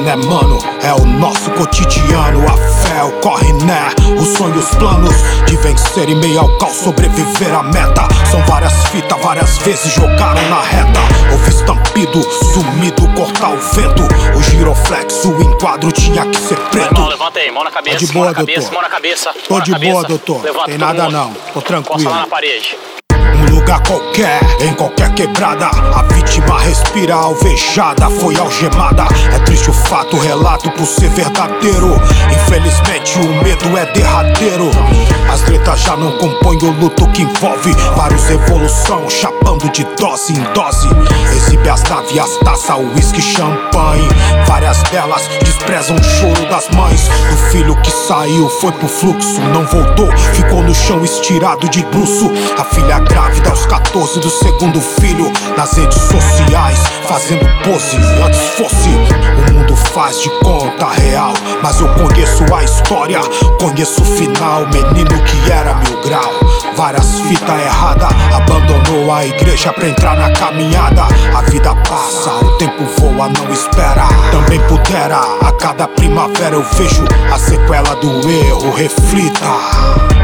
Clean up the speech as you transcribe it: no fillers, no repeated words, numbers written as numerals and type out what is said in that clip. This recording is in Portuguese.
né mano? É o nosso cotidiano. A fé, o corre né, os sonhos, planos de vencer em meio ao caos, sobreviver à meta. São várias fitas, várias vezes jogaram na reta. Houve estampido, sumido, cortar o vento. O giroflex, o enquadro tinha que ser preto. Irmão, levanta aí, mão na cabeça, Tô de boa, mão na cabeça, doutor. mão na cabeça. Tô de boa, doutor. Levanta Tem todo nada mundo. não, tô tranquilo. Costa lá na parede. Um lugar qualquer, em qualquer quebrada, a vítima respira alvejada, foi algemada. É triste o fato, relato por ser verdadeiro. Infelizmente o medo é derradeiro. As letras já não compõem o luto que envolve vários evolução, chapando de dose em dose. Exibe as naves, as taças, uísque, champanhe. Várias delas desprezam o choro das mães. Do filho que saiu, foi pro fluxo, não voltou, ficou no chão estirado de bruço. A filha grávida aos 14 do segundo filho, nas redes sociais, fazendo pose. Antes fosse, o mundo faz de conta real, mas eu conheço a história, conheço o final. Menino que era 1000 grau, várias fitas erradas, abandonou a igreja pra entrar na caminhada. A vida passa, o tempo voa, não espera. Também pudera, a cada primavera eu vejo a sequela do erro, reflita.